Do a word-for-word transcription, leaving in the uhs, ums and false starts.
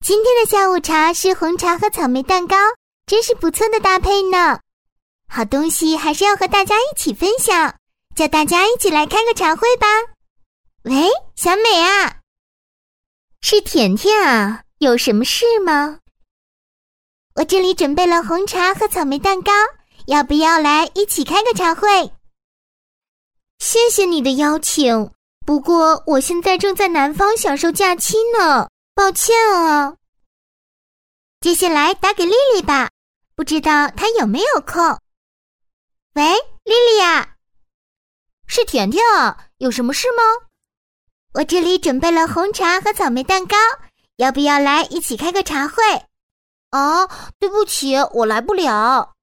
今天的下午茶是红茶和草莓蛋糕，真是不错的搭配呢。好东西还是要和大家一起分享，叫大家一起来开个茶会吧。喂，小美啊，是甜甜啊，有什么事吗？我这里准备了红茶和草莓蛋糕，要不要来一起开个茶会？谢谢你的邀请，不过我现在正在南方享受假期呢，抱歉啊。接下来打给丽丽吧，不知道她有没有空。喂，丽丽呀，是甜甜啊，有什么事吗？我这里准备了红茶和草莓蛋糕，要不要来一起开个茶会？哦，对不起，我来不了。